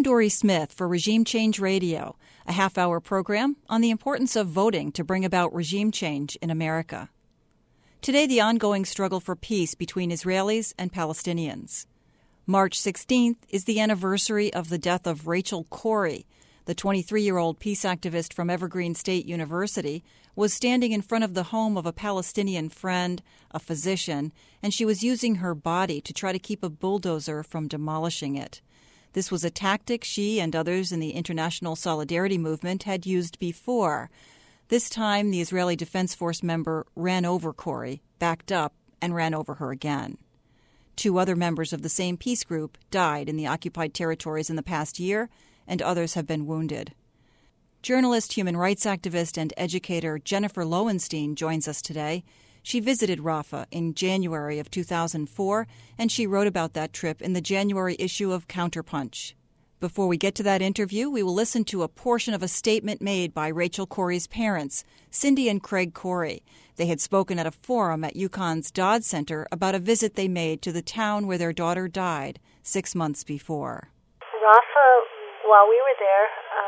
Dory Smith for Regime Change Radio, a half-hour program on the importance of voting to bring about regime change in America. Today, the ongoing struggle for peace between Israelis and Palestinians. March 16th is the anniversary of the death of Rachel Corrie. The 23-year-old peace activist from Evergreen State University was standing in front of the home of a Palestinian friend, a physician, and she was using her body to try to keep a bulldozer from demolishing it. This was a tactic she and others in the International Solidarity Movement had used before. This time, the Israeli Defense Force member ran over Corrie, backed up, and ran over her again. 2 other members of the same peace group died in the occupied territories in the past year, and others have been wounded. Journalist, human rights activist, and educator Jennifer Lowenstein joins us today. She visited Rafah in January of 2004, and she wrote about that trip in the January issue of Counterpunch. Before we get to that interview, we will listen to a portion of a statement made by Rachel Corrie's parents, Cindy and Craig Corrie. They had spoken at a forum at UConn's Dodd Center about a visit they made to the town where their daughter died 6 months before. Rafah, while we were there,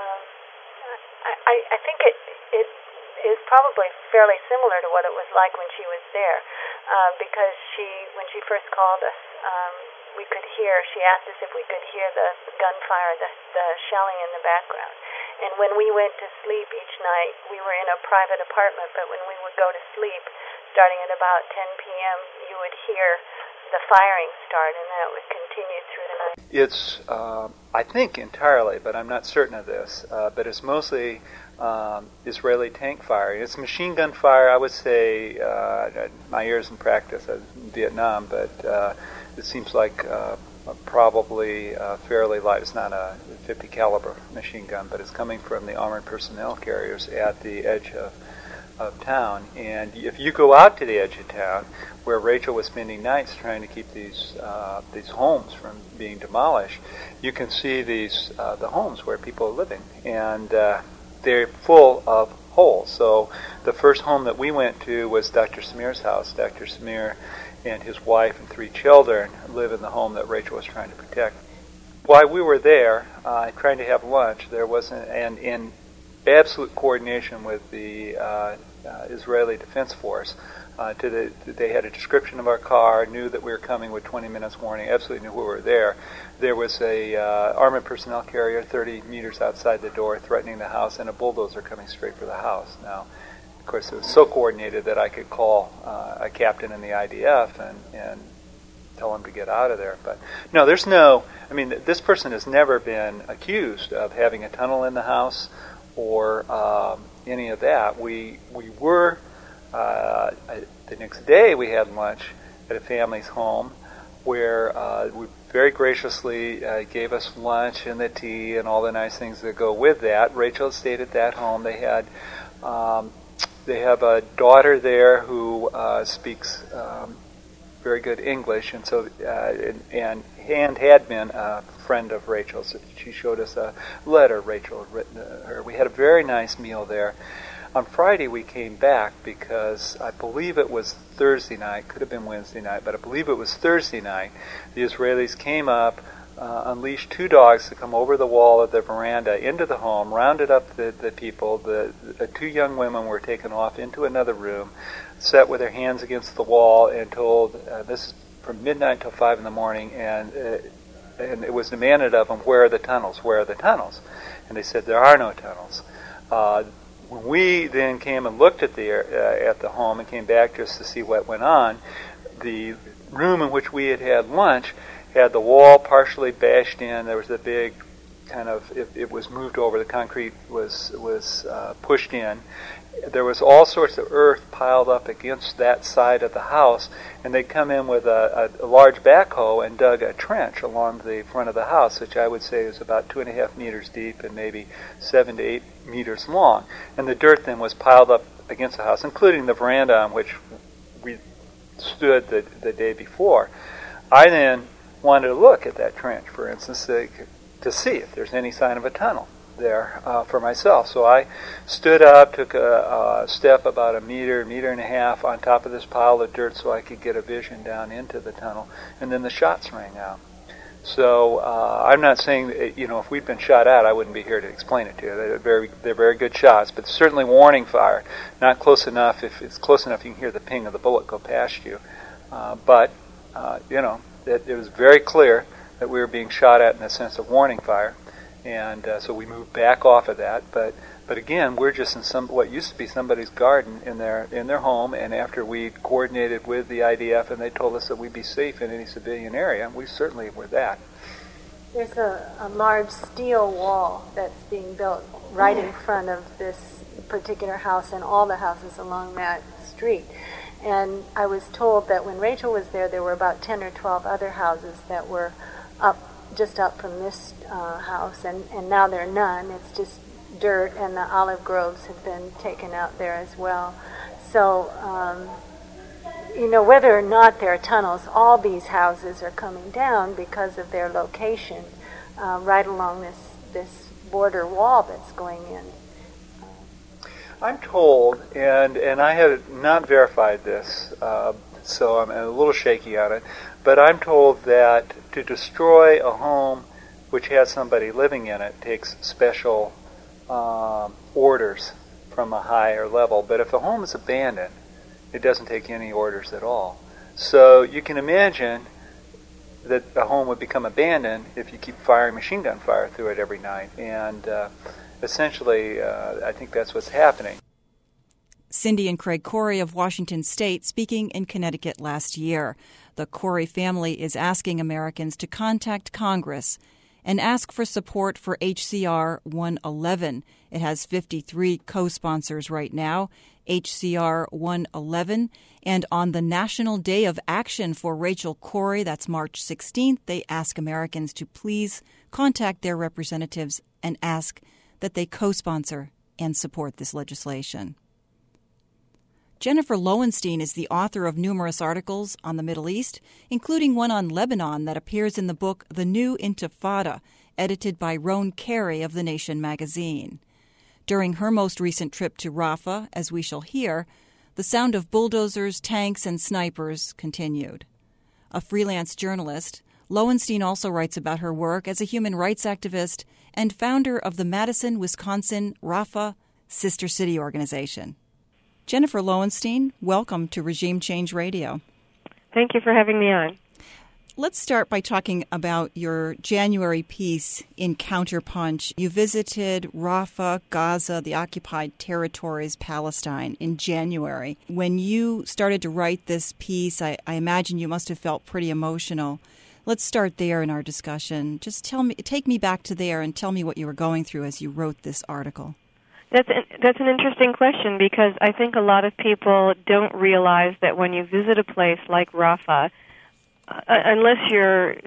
I think it is probably fairly similar to what it was like when she was there, because when she first called us, we could hear, she asked us if we could hear the gunfire, the shelling in the background. And when we went to sleep each night, we were in a private apartment, but when we would go to sleep, starting at about 10 p.m., you would hear the firing start, and then it would continue through the night. It's, I think entirely, but I'm not certain of this, but it's mostly Israeli tank firing. It's machine gun fire, I would say, my years in practice, I was in Vietnam, but it seems like probably fairly light. It's not a 50 caliber machine gun, but it's coming from the armored personnel carriers at the edge of town. And if you go out to the edge of town, where Rachel was spending nights trying to keep these homes from being demolished, you can see the homes where people are living, and they're full of holes. So the first home that we went to was Dr. Samir's house. Dr. Samir and his wife and 3 children live in the home that Rachel was trying to protect. While we were there, trying to have lunch, there was and in absolute coordination with the Israeli Defense Force, they had a description of our car, knew that we were coming with 20 minutes warning, absolutely knew we were there. There was a armored personnel carrier 30 meters outside the door threatening the house, and a bulldozer coming straight for the house. Now, of course, it was so coordinated that I could call a captain in the IDF and tell him to get out of there. But no, this person has never been accused of having a tunnel in the house or any of that. We were, the next day we had lunch at a family's home where we very graciously gave us lunch and the tea and all the nice things that go with that. Rachel stayed at that home. They have a daughter there who speaks very good English, and so and had been a friend of Rachel's. So she showed us a letter Rachel had written to her. We had a very nice meal there. On Friday we came back because I believe it was Thursday night, could have been Wednesday night, but I believe it was Thursday night. The Israelis came up, unleashed 2 dogs to come over the wall of the veranda into the home, rounded up the people. The 2 young women were taken off into another room, sat with their hands against the wall, and told, this is from midnight till 5 in the morning, and it was demanded of them, where are the tunnels? Where are the tunnels? And they said, there are no tunnels. When we then came and looked at the home and came back just to see what went on, the room in which we had lunch had the wall partially bashed in. There was a big kind of, it was moved over, the concrete was pushed in. There was all sorts of earth piled up against that side of the house, and they'd come in with a large backhoe and dug a trench along the front of the house, which I would say is about 2.5 meters deep and maybe 7 to 8 meters long. And the dirt then was piled up against the house, including the veranda on which we stood the day before. I then wanted to look at that trench, for instance, to see if there's any sign of a tunnel there for myself. So I stood up, took a step about a meter and a half on top of this pile of dirt so I could get a vision down into the tunnel, and then the shots rang out. So I'm not saying that, if we'd been shot at, I wouldn't be here to explain it to you. They're very good shots, but certainly warning fire. Not close enough. If it's close enough, you can hear the ping of the bullet go past you. But it was very clear that we were being shot at in the sense of warning fire, and so we moved back off of that. But again, we're just in what used to be somebody's garden in their home, and after we coordinated with the IDF and they told us that we'd be safe in any civilian area, we certainly were that. There's a large steel wall that's being built right in front of this particular house and all the houses along that street. And I was told that when Rachel was there were about 10 or 12 other houses that were just up from this house, and now there are none. It's just dirt, and the olive groves have been taken out there as well. So, whether or not there are tunnels, all these houses are coming down because of their location right along this border wall that's going in. I'm told, and I have not verified this, so I'm a little shaky on it, but I'm told that to destroy a home which has somebody living in it takes special orders from a higher level. But if the home is abandoned, it doesn't take any orders at all. So you can imagine that a home would become abandoned if you keep firing machine gun fire through it every night. And essentially, I think that's what's happening. Cindy and Craig Corey of Washington State speaking in Connecticut last year. The Corey family is asking Americans to contact Congress and ask for support for HCR 111. It has 53 co-sponsors right now, HCR 111. And on the National Day of Action for Rachel Corey, that's March 16th, they ask Americans to please contact their representatives and ask that they co-sponsor and support this legislation. Jennifer Lowenstein is the author of numerous articles on the Middle East, including one on Lebanon that appears in the book The New Intifada, edited by Roan Carey of The Nation magazine. During her most recent trip to Rafah, as we shall hear, the sound of bulldozers, tanks, and snipers continued. A freelance journalist, Lowenstein also writes about her work as a human rights activist and founder of the Madison, Wisconsin Rafah Sister City organization. Jennifer Lowenstein, welcome to Regime Change Radio. Thank you for having me on. Let's start by talking about your January piece in Counterpunch. You visited Rafah, Gaza, the occupied territories, Palestine, in January. When you started to write this piece, I imagine you must have felt pretty emotional. Let's start there in our discussion. Just take me back to there and tell me what you were going through as you wrote this article. That's an interesting question, because I think a lot of people don't realize that when you visit a place like Rafah, unless you're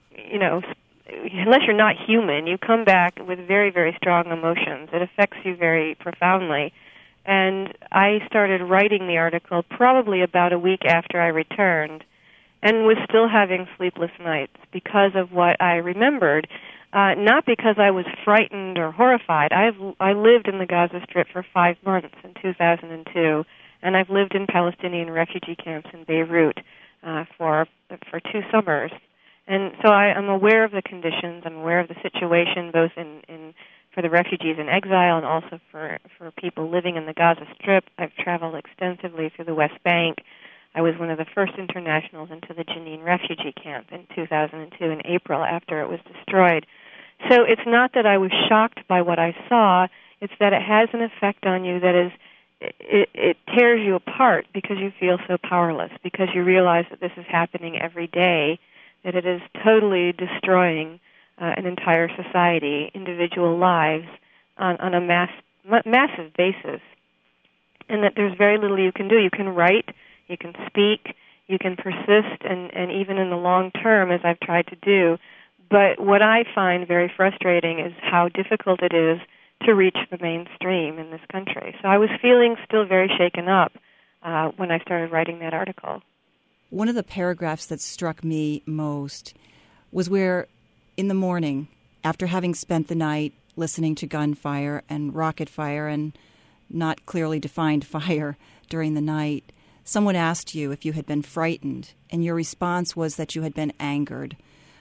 not human, you come back with very, very strong emotions. It affects you very profoundly. And I started writing the article probably about a week after I returned, and was still having sleepless nights because of what I remembered. Not because I was frightened or horrified. I lived in the Gaza Strip for 5 months in 2002, and I've lived in Palestinian refugee camps in Beirut for 2 summers. And so I'm aware of the conditions. I'm aware of the situation, both for the refugees in exile and also for people living in the Gaza Strip. I've traveled extensively through the West Bank. I was one of the first internationals into the Jenin refugee camp in 2002 in April after it was destroyed. So it's not that I was shocked by what I saw, it's that it has an effect on you that is, it tears you apart because you feel so powerless, because you realize that this is happening every day, that it is totally destroying an entire society, individual lives, on a massive basis, and that there's very little you can do. You can write, you can speak, you can persist, and even in the long term, as I've tried to do. But what I find very frustrating is how difficult it is to reach the mainstream in this country. So I was feeling still very shaken up when I started writing that article. One of the paragraphs that struck me most was where, in the morning, after having spent the night listening to gunfire and rocket fire and not clearly defined fire during the night, someone asked you if you had been frightened, and your response was that you had been angered.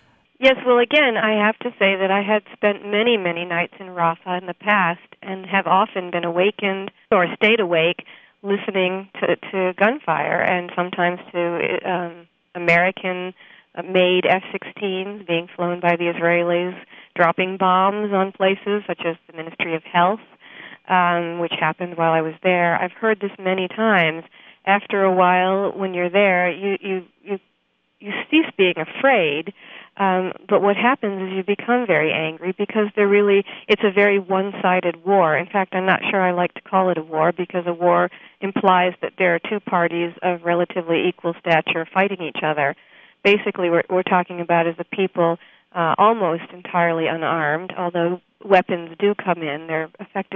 Yes, well, again, I have to say that I had spent many, many nights in Rafah in the past and have often been awakened or stayed awake listening to gunfire and sometimes to American-made F-16s being flown by the Israelis, dropping bombs on places such as the Ministry of Health, which happened while I was there. I've heard this many times. After a while, when you're there, you cease being afraid, but what happens is you become very angry because it's a very one-sided war. In fact, I'm not sure I like to call it a war because a war implies that there are two parties of relatively equal stature fighting each other. Basically, what we're talking about is a people almost entirely unarmed, although weapons do come in. They're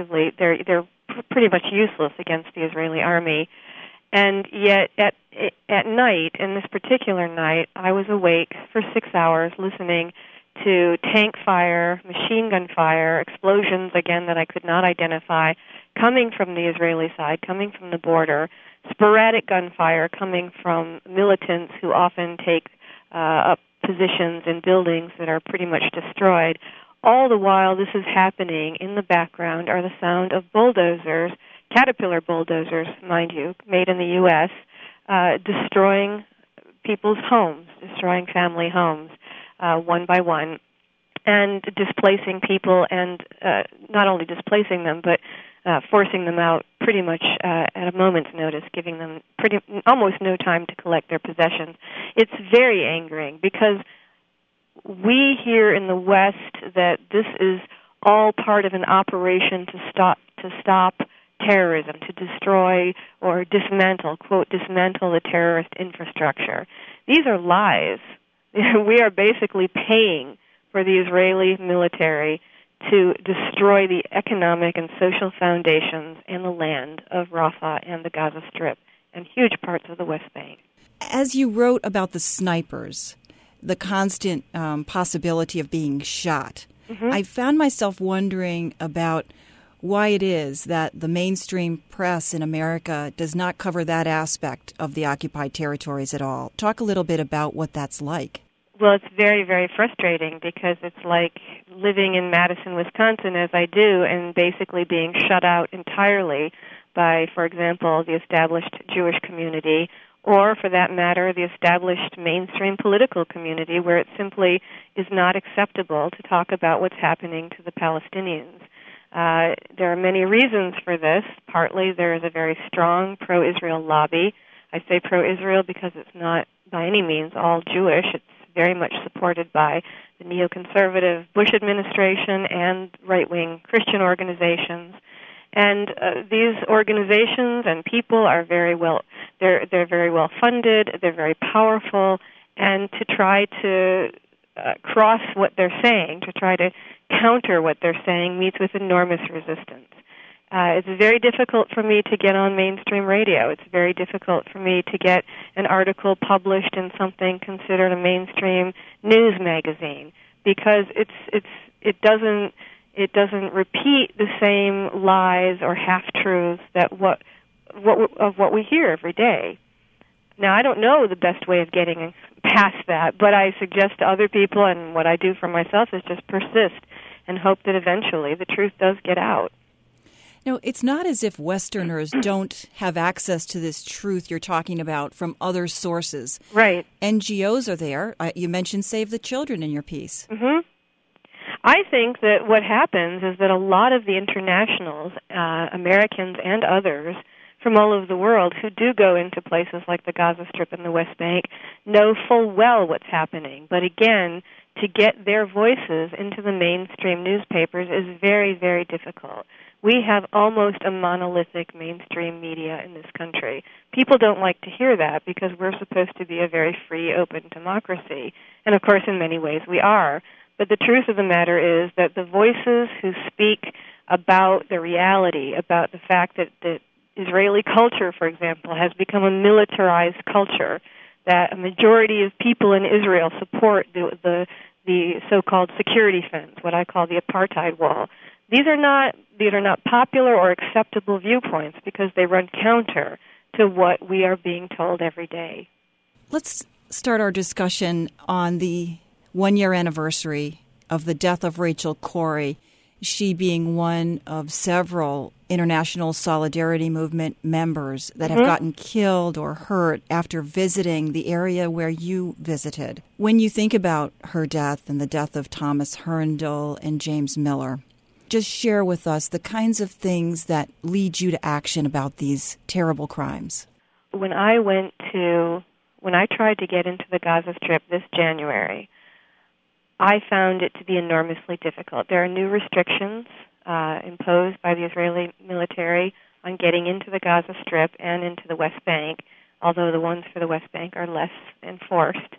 pretty much useless against the Israeli army. And yet, at night, in this particular night, I was awake for 6 hours listening to tank fire, machine gun fire, explosions, again, that I could not identify, coming from the Israeli side, coming from the border, sporadic gunfire coming from militants who often take up positions in buildings that are pretty much destroyed. All the while this is happening, in the background are the sound of bulldozers, Caterpillar bulldozers, mind you, made in the U.S., destroying people's homes, destroying family homes, one by one, and displacing people, and not only displacing them, but forcing them out pretty much at a moment's notice, giving them almost no time to collect their possessions. It's very angering because we hear in the West that this is all part of an operation to stop terrorism, to destroy or dismantle, quote, dismantle the terrorist infrastructure. These are lies. We are basically paying for the Israeli military to destroy the economic and social foundations and the land of Rafah and the Gaza Strip and huge parts of the West Bank. As you wrote about the snipers, the constant possibility of being shot, I found myself wondering about why it is that the mainstream press in America does not cover that aspect of the occupied territories at all. Talk a little bit about what that's like. Well, it's very, very frustrating because it's like living in Madison, Wisconsin, as I do, and basically being shut out entirely by, for example, the established Jewish community, or, for that matter, the established mainstream political community, where it simply is not acceptable to talk about what's happening to the Palestinians. There are many reasons for this. Partly there is a very strong pro-Israel lobby. I say pro-Israel because it's not by any means all Jewish. It's very much supported by the neoconservative Bush administration and right-wing Christian organizations. And these organizations and people are very well, they're very well funded, they're very powerful, and to try to cross what they're saying, to try to counter what they're saying, meets with enormous resistance. It's very difficult for me to get on mainstream radio. It's very difficult for me to get an article published in something considered a mainstream news magazine because it doesn't repeat the same lies or half-truths that what we hear every day. Now, I don't know the best way of getting past that, but I suggest to other people, and what I do for myself is just persist and hope that eventually the truth does get out. No, it's not as if Westerners don't have access to this truth you're talking about from other sources. Right. NGOs are there. You mentioned Save the Children in your piece. Mm-hmm. I think that what happens is that a lot of the internationals, Americans and others, from all over the world who do go into places like the Gaza Strip and the West Bank know full well what's happening. But again, to get their voices into the mainstream newspapers is very, very difficult. We have almost a monolithic mainstream media in this country. People don't like to hear that because we're supposed to be a very free, open democracy. And of course, in many ways, we are. But the truth of the matter is that the voices who speak about the reality, about the fact that the Israeli culture, for example, has become a militarized culture, that a majority of people in Israel support the so-called security fence, what I call the apartheid wall. These are not popular or acceptable viewpoints because they run counter to what we are being told every day. Let's start our discussion on the 1-year anniversary of the death of Rachel Corrie, she being one of several International Solidarity Movement members that have gotten killed or hurt after visiting the area where you visited. When you think about her death and the death of Thomas Herndl and James Miller, just share with us the kinds of things that lead you to action about these terrible crimes. When I tried to get into the Gaza Strip this January, I found it to be enormously difficult. There are new restrictions imposed by the Israeli military on getting into the Gaza Strip and into the West Bank, although the ones for the West Bank are less enforced.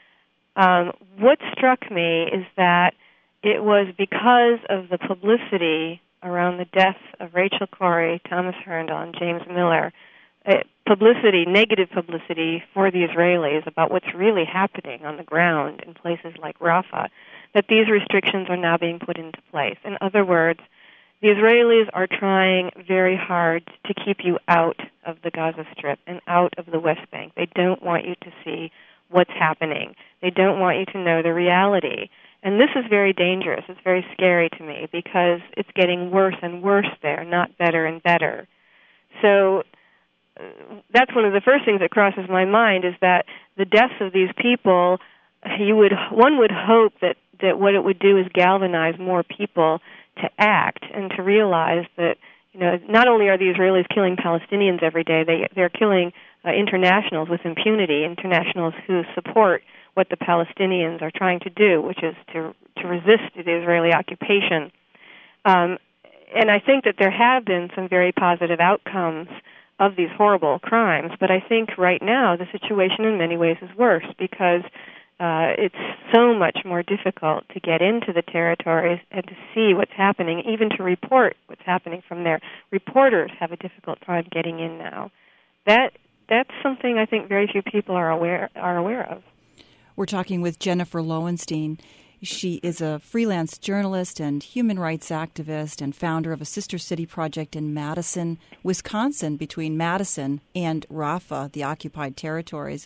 What struck me is that it was because of the publicity around the death of Rachel Corrie, Thomas Herndl, and James Miller, negative publicity for the Israelis about what's really happening on the ground in places like Rafah, that these restrictions are now being put into place. In other words, the Israelis are trying very hard to keep you out of the Gaza Strip and out of the West Bank. They don't want you to see what's happening. They don't want you to know the reality. And this is very dangerous. It's very scary to me because it's getting worse and worse there, not better and better. So that's one of the first things that crosses my mind, is that the deaths of these people, one would hope that what it would do is galvanize more people to act and to realize that, not only are the Israelis killing Palestinians every day, they're killing internationals with impunity, internationals who support what the Palestinians are trying to do, which is to resist the Israeli occupation. And I think that there have been some very positive outcomes of these horrible crimes, but I think right now the situation in many ways is worse because it's so much more difficult to get into the territories and to see what's happening, even to report what's happening from there. Reporters have a difficult time getting in now. That's something I think very few people are aware of. We're talking with Jennifer Lowenstein. She is a freelance journalist and human rights activist and founder of a sister city project in Madison, Wisconsin, between Madison and Rafah, the occupied territories.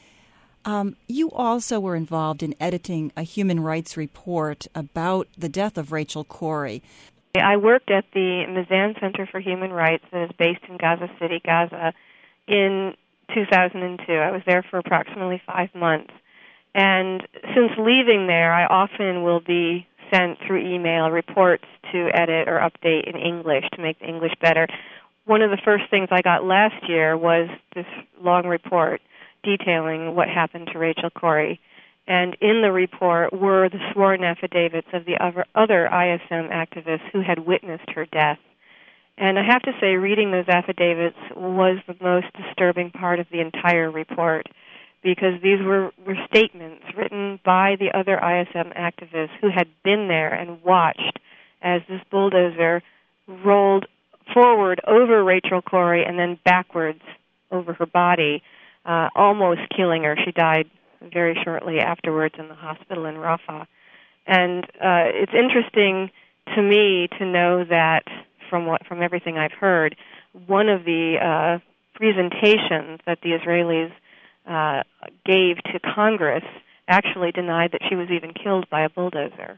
You also were involved in editing a human rights report about the death of Rachel Corrie. I worked at the Mizan Center for Human Rights that is based in Gaza City, Gaza, in 2002. I was there for approximately 5 months. And since leaving there, I often will be sent through email reports to edit or update in English to make the English better. One of the first things I got last year was this long report detailing what happened to Rachel Corrie. And in the report were the sworn affidavits of the other ISM activists who had witnessed her death. And I have to say, reading those affidavits was the most disturbing part of the entire report, because these were statements written by the other ISM activists who had been there and watched as this bulldozer rolled forward over Rachel Corrie and then backwards over her body, almost killing her. She died very shortly afterwards in the hospital in Rafah. And it's interesting to me to know that from everything I've heard, one of the presentations that the Israelis gave to Congress actually denied that she was even killed by a bulldozer.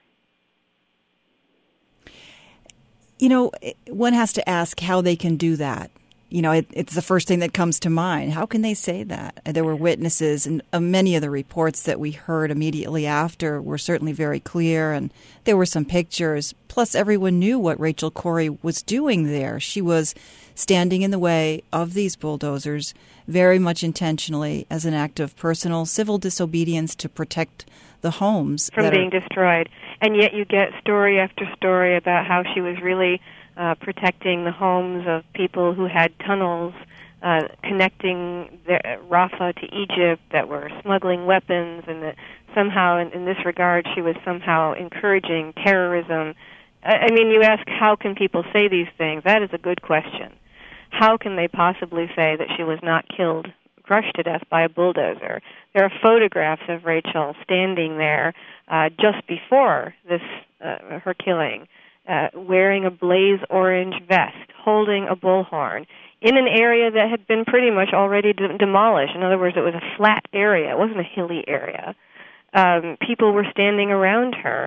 One has to ask how they can do that. It's the first thing that comes to mind. How can they say that? There were witnesses, and many of the reports that we heard immediately after were certainly very clear, and there were some pictures. Plus, everyone knew what Rachel Corrie was doing there. She was standing in the way of these bulldozers very much intentionally as an act of personal civil disobedience to protect the homes from being destroyed. And yet you get story after story about how she was really protecting the homes of people who had tunnels connecting Rafah to Egypt that were smuggling weapons, and that somehow, in this regard, she was somehow encouraging terrorism. I mean, you ask, how can people say these things? That is a good question. How can they possibly say that she was not killed, crushed to death by a bulldozer? There are photographs of Rachel standing there just before her killing, wearing a blaze orange vest, holding a bullhorn, in an area that had been pretty much already demolished. In other words, it was a flat area. It wasn't a hilly area. people were standing around her.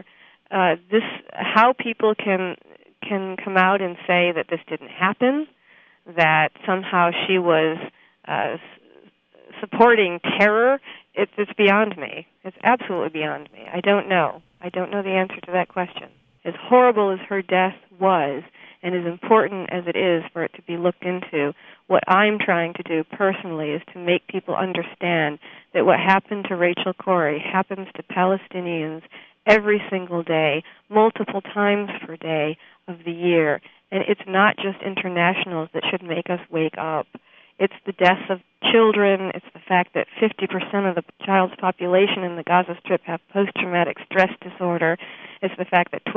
How people can come out and say that this didn't happen, that somehow she was supporting terror, it's beyond me. It's absolutely beyond me. I don't know. I don't know the answer to that question. As horrible as her death was, and as important as it is for it to be looked into, what I'm trying to do personally is to make people understand that what happened to Rachel Corrie happens to Palestinians every single day, multiple times per day of the year. And it's not just internationals that should make us wake up. It's the deaths of children. It's the fact that 50% of the child's population in the Gaza Strip have post-traumatic stress disorder. It's the fact that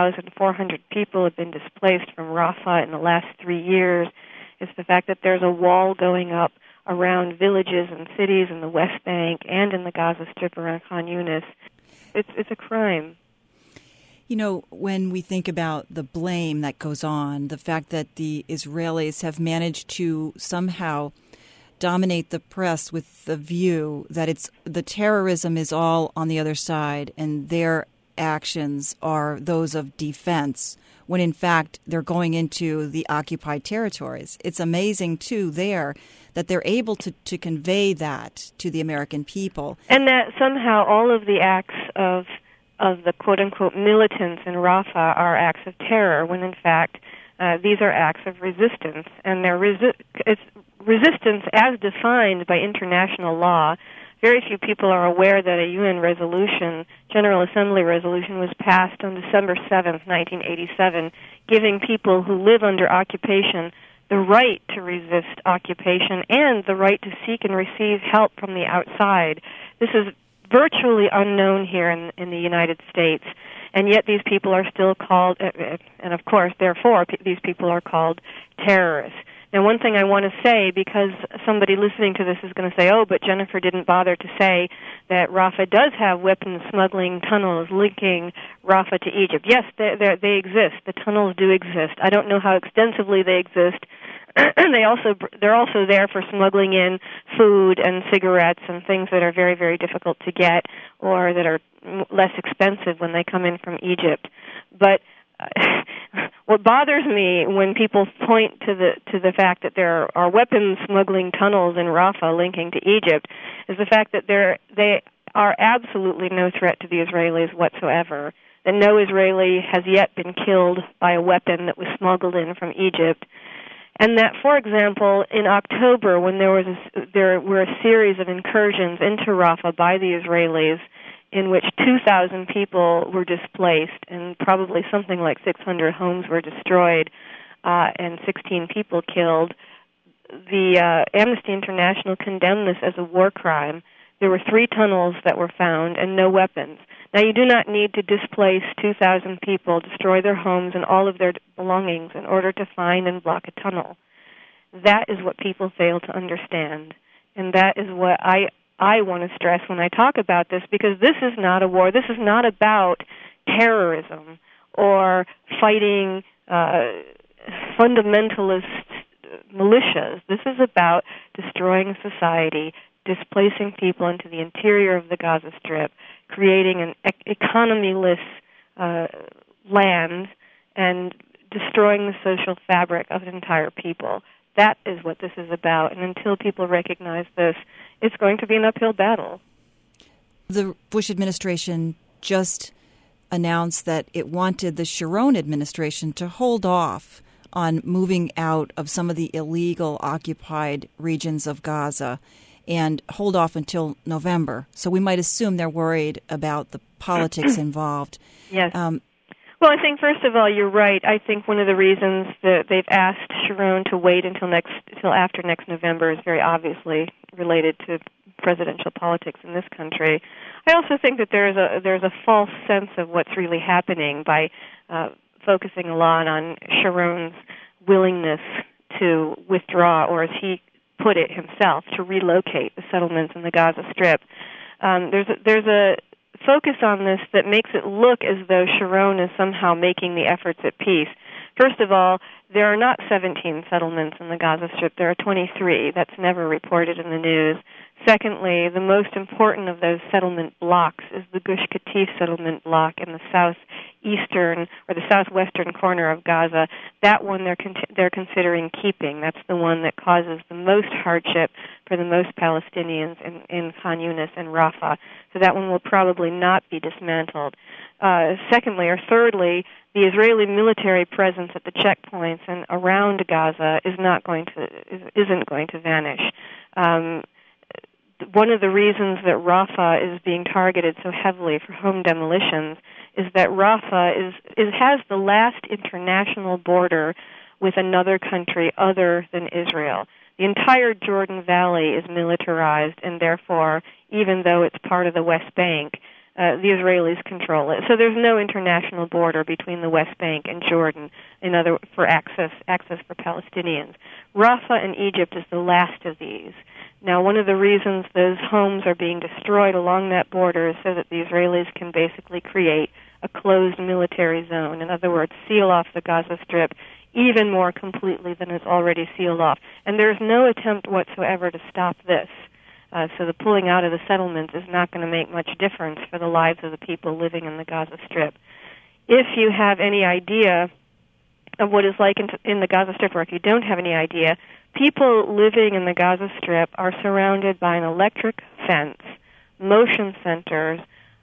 12,400 people have been displaced from Rafah in the last 3 years. It's the fact that there's a wall going up around villages and cities in the West Bank and in the Gaza Strip around Khan Yunis. It's a crime. You know, when we think about the blame that goes on, the fact that the Israelis have managed to somehow dominate the press with the view that the terrorism is all on the other side and their actions are those of defense, when in fact they're going into the occupied territories. It's amazing, too, that they're able to convey that to the American people. And that somehow all of the acts of the quote-unquote militants in Rafah are acts of terror, when in fact these are acts of resistance. And it's resistance as defined by international law. Very few people are aware that a UN resolution, General Assembly resolution, was passed on December 7th, 1987, giving people who live under occupation the right to resist occupation and the right to seek and receive help from the outside. This is virtually unknown here in the United States, and yet these people are still called, and of course, therefore, these people are called terrorists. Now, one thing I want to say, because somebody listening to this is going to say, oh, but Jennifer didn't bother to say that Rafah does have weapons smuggling tunnels linking Rafah to Egypt. Yes, they exist. The tunnels do exist. I don't know how extensively they exist. They're also there for smuggling in food and cigarettes and things that are very, very difficult to get or that are less expensive when they come in from Egypt. But what bothers me when people point to the fact that there are weapons smuggling tunnels in Rafah linking to Egypt is the fact that they are absolutely no threat to the Israelis whatsoever. That no Israeli has yet been killed by a weapon that was smuggled in from Egypt. And that, for example, in October, when there were a series of incursions into Rafah by the Israelis, in which 2,000 people were displaced and probably something like 600 homes were destroyed and 16 people killed, the Amnesty International condemned this as a war crime. There were 3 tunnels that were found and no weapons. Now, you do not need to displace 2,000 people, destroy their homes and all of their belongings in order to find and block a tunnel. That is what people fail to understand, and that is what I want to stress when I talk about this, because this is not a war. This is not about terrorism or fighting fundamentalist militias. This is about destroying society, displacing people into the interior of the Gaza Strip, creating an economy-less land, and destroying the social fabric of an entire people. That is what this is about, and until people recognize this, it's going to be an uphill battle. The Bush administration just announced that it wanted the Sharon administration to hold off on moving out of some of the illegal occupied regions of Gaza and hold off until November. So we might assume they're worried about the politics involved. Yes. Well, I think, first of all, you're right. I think one of the reasons that they've asked Sharon to wait until after next November is very obviously related to presidential politics in this country. I also think that there's a false sense of what's really happening by focusing a lot on Sharon's willingness to withdraw, or as he put it himself, to relocate the settlements in the Gaza Strip. There's a focus on this that makes it look as though Sharon is somehow making the efforts at peace. First of all, there are not 17 settlements in the Gaza Strip. There are 23. That's never reported in the news. Secondly, the most important of those settlement blocks is the Gush Katif settlement block in the southeastern or the southwestern corner of Gaza. That one they're considering keeping. That's the one that causes the most hardship for the most Palestinians in Khan Yunis and Rafah. So that one will probably not be dismantled. Secondly, or thirdly, the Israeli military presence at the checkpoints and around Gaza isn't going to vanish. One of the reasons that Rafah is being targeted so heavily for home demolitions is that Rafah has the last international border with another country other than Israel. The entire Jordan Valley is militarized, and therefore, even though it's part of the West Bank, the Israelis control it. So there's no international border between the West Bank and Jordan for access for Palestinians. Rafah in Egypt is the last of these. Now, one of the reasons those homes are being destroyed along that border is so that the Israelis can basically create a closed military zone. In other words, seal off the Gaza Strip even more completely than it's already sealed off. And there's no attempt whatsoever to stop this. So the pulling out of the settlements is not going to make much difference for the lives of the people living in the Gaza Strip. If you have any idea of what it's like in the Gaza Strip, or if you don't have any idea, people living in the Gaza Strip are surrounded by an electric fence, motion sensors,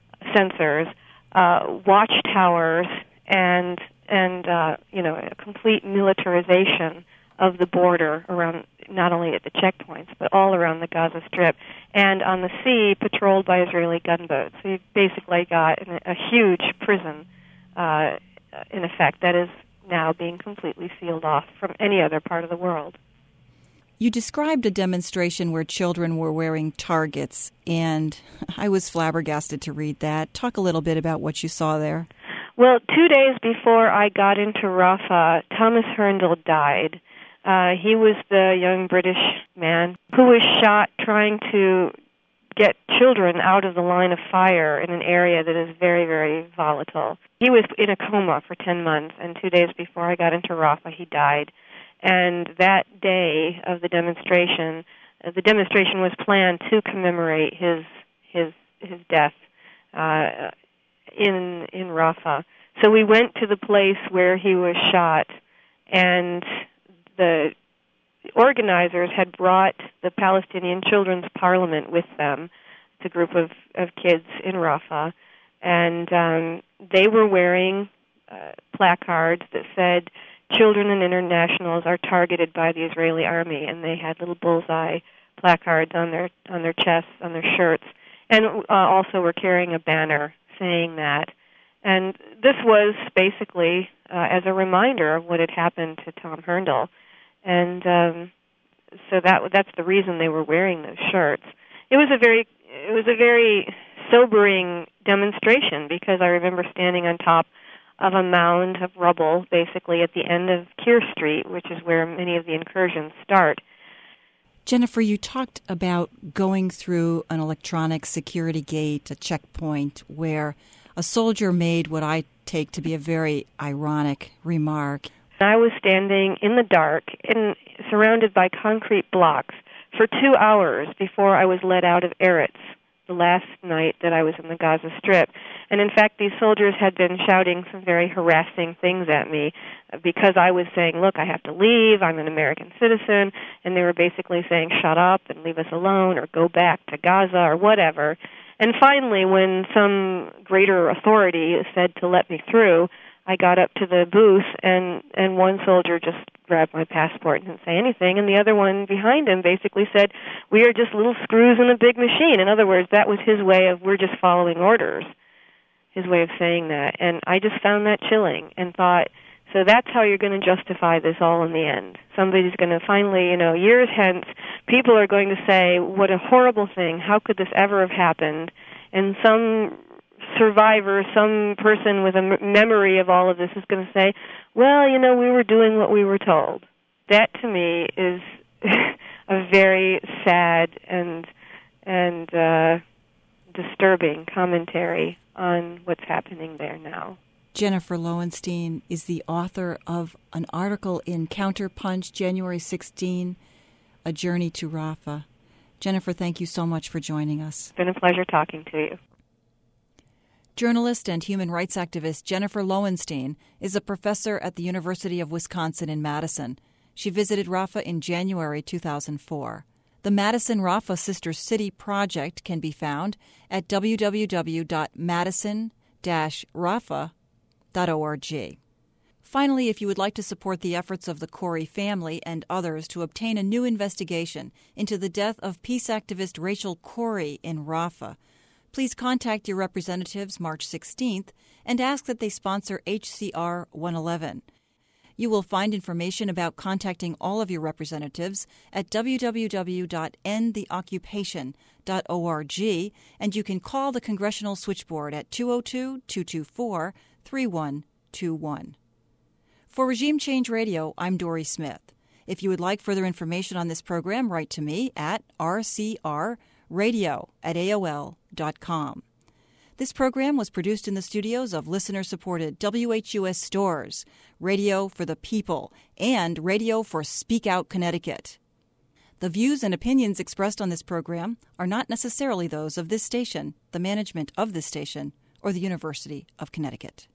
watchtowers, and a complete militarization of the border around, not only at the checkpoints, but all around the Gaza Strip, and on the sea patrolled by Israeli gunboats. So you've basically got a huge prison, in effect, that is now being completely sealed off from any other part of the world. You described a demonstration where children were wearing targets, and I was flabbergasted to read that. Talk a little bit about what you saw there. Well, 2 days before I got into Rafah, Thomas Herndl died. He was the young British man who was shot trying to get children out of the line of fire in an area that is very, very volatile. He was in a coma for 10 months, and 2 days before I got into Rafah, he died. And that day of the demonstration was planned to commemorate his death in Rafah. So we went to the place where he was shot, and the organizers had brought the Palestinian Children's Parliament with them. It's a group of kids in Rafah, and they were wearing placards that said, "Children and internationals are targeted by the Israeli army," and they had little bullseye placards on their chests, on their shirts, and also were carrying a banner saying that. And this was basically as a reminder of what had happened to Tom Herndl. And so that's the reason they were wearing those shirts. It was a very sobering demonstration, because I remember standing on top of a mound of rubble, basically at the end of Keir Street, which is where many of the incursions start. Jennifer, you talked about going through an electronic security gate, a checkpoint, where a soldier made what I take to be a very ironic remark. I was standing in the dark and surrounded by concrete blocks for 2 hours before I was let out of Eretz, the last night that I was in the Gaza Strip. And in fact, these soldiers had been shouting some very harassing things at me because I was saying, look, I have to leave, I'm an American citizen, and they were basically saying, shut up and leave us alone, or go back to Gaza, or whatever. And finally, when some greater authority said to let me through, I got up to the booth, and one soldier just grabbed my passport and didn't say anything, and the other one behind him basically said, we are just little screws in a big machine. In other words, that was his way of, we're just following orders, his way of saying that. And I just found that chilling and thought, so that's how you're going to justify this all in the end. Somebody's going to finally, years hence, people are going to say, what a horrible thing, how could this ever have happened? And some survivor, some person with a memory of all of this is going to say, well, we were doing what we were told. That, to me, is a very sad and disturbing commentary on what's happening there now. Jennifer Lowenstein is the author of an article in Counterpunch, January 16, A Journey to Rafah. Jennifer, thank you so much for joining us. It's been a pleasure talking to you. Journalist and human rights activist Jennifer Lowenstein is a professor at the University of Wisconsin in Madison. She visited Rafah in January 2004. The Madison Rafah Sister City project can be found at www.madison-rafah.org. Finally, if you would like to support the efforts of the Corey family and others to obtain a new investigation into the death of peace activist Rachel Corey in Rafah, please contact your representatives March 16th and ask that they sponsor HCR 111. You will find information about contacting all of your representatives at www.endtheoccupation.org, and you can call the Congressional Switchboard at 202-224-3121. For Regime Change Radio, I'm Dory Smith. If you would like further information on this program, write to me at rcrradio@aol.com. This program was produced in the studios of listener-supported WHUS Stores, Radio for the People, and Radio for Speak Out Connecticut. The views and opinions expressed on this program are not necessarily those of this station, the management of this station, or the University of Connecticut.